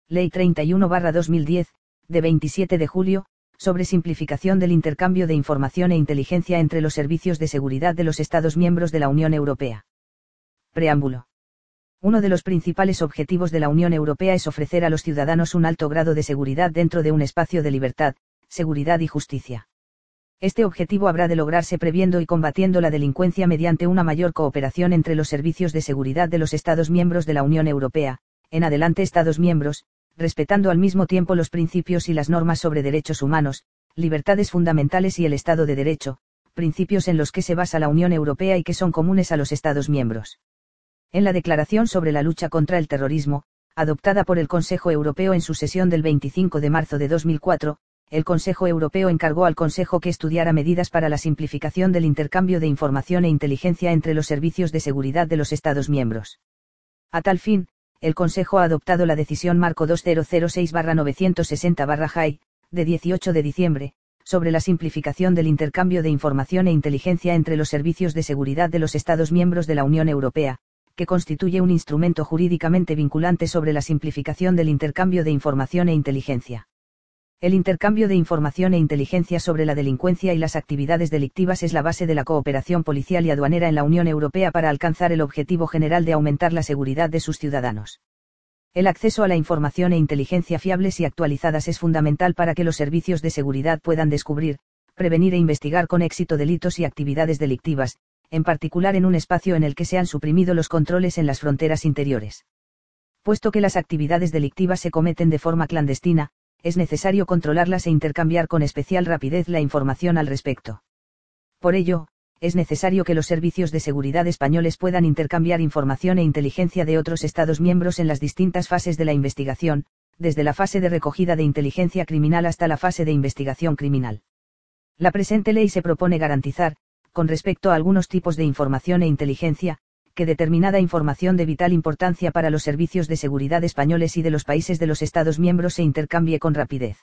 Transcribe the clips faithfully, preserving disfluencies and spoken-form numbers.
Ley treinta y uno barra dos mil diez, de veintisiete de julio, sobre simplificación del intercambio de información e inteligencia entre los servicios de seguridad de los Estados miembros de la Unión Europea. Preámbulo. Uno de los principales objetivos de la Unión Europea es ofrecer a los ciudadanos un alto grado de seguridad dentro de un espacio de libertad, seguridad y justicia. Este objetivo habrá de lograrse previendo y combatiendo la delincuencia mediante una mayor cooperación entre los servicios de seguridad de los Estados miembros de la Unión Europea, en adelante Estados miembros, respetando al mismo tiempo los principios y las normas sobre derechos humanos, libertades fundamentales y el Estado de Derecho, principios en los que se basa la Unión Europea y que son comunes a los Estados miembros. En la Declaración sobre la lucha contra el terrorismo, adoptada por el Consejo Europeo en su sesión del veinticinco de marzo de dos mil cuatro, el Consejo Europeo encargó al Consejo que estudiara medidas para la simplificación del intercambio de información e inteligencia entre los servicios de seguridad de los Estados miembros. A tal fin, el Consejo ha adoptado la Decisión Marco dos mil seis barra novecientos sesenta barra J A I, de dieciocho de diciembre, sobre la simplificación del intercambio de información e inteligencia entre los servicios de seguridad de los Estados miembros de la Unión Europea, que constituye un instrumento jurídicamente vinculante sobre la simplificación del intercambio de información e inteligencia. El intercambio de información e inteligencia sobre la delincuencia y las actividades delictivas es la base de la cooperación policial y aduanera en la Unión Europea para alcanzar el objetivo general de aumentar la seguridad de sus ciudadanos. El acceso a la información e inteligencia fiables y actualizadas es fundamental para que los servicios de seguridad puedan descubrir, prevenir e investigar con éxito delitos y actividades delictivas, en particular en un espacio en el que se han suprimido los controles en las fronteras interiores. Puesto que las actividades delictivas se cometen de forma clandestina, es necesario controlarlas e intercambiar con especial rapidez la información al respecto. Por ello, es necesario que los servicios de seguridad españoles puedan intercambiar información e inteligencia de otros Estados miembros en las distintas fases de la investigación, desde la fase de recogida de inteligencia criminal hasta la fase de investigación criminal. La presente ley se propone garantizar, con respecto a algunos tipos de información e inteligencia, que determinada información de vital importancia para los servicios de seguridad españoles y de los países de los Estados miembros se intercambie con rapidez.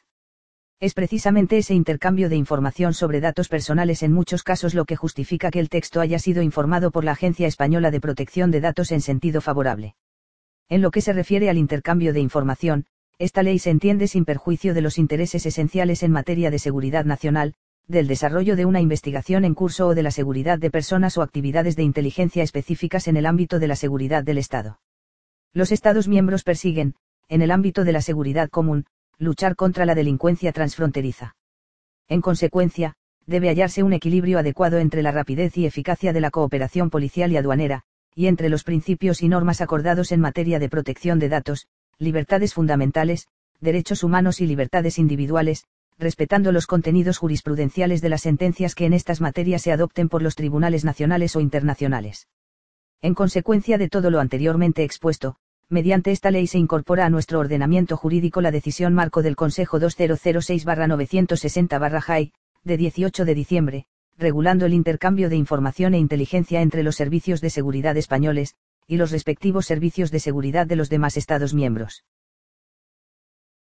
Es precisamente ese intercambio de información sobre datos personales en muchos casos lo que justifica que el texto haya sido informado por la Agencia Española de Protección de Datos en sentido favorable. En lo que se refiere al intercambio de información, esta ley se entiende sin perjuicio de los intereses esenciales en materia de seguridad nacional, del desarrollo de una investigación en curso o de la seguridad de personas o actividades de inteligencia específicas en el ámbito de la seguridad del Estado. Los Estados miembros persiguen, en el ámbito de la seguridad común, luchar contra la delincuencia transfronteriza. En consecuencia, debe hallarse un equilibrio adecuado entre la rapidez y eficacia de la cooperación policial y aduanera, y entre los principios y normas acordados en materia de protección de datos, libertades fundamentales, derechos humanos y libertades individuales, respetando los contenidos jurisprudenciales de las sentencias que en estas materias se adopten por los tribunales nacionales o internacionales. En consecuencia de todo lo anteriormente expuesto, mediante esta ley se incorpora a nuestro ordenamiento jurídico la Decisión Marco del Consejo dos mil seis barra novecientos sesenta barra J A I, de dieciocho de diciembre, regulando el intercambio de información e inteligencia entre los servicios de seguridad españoles, y los respectivos servicios de seguridad de los demás Estados miembros.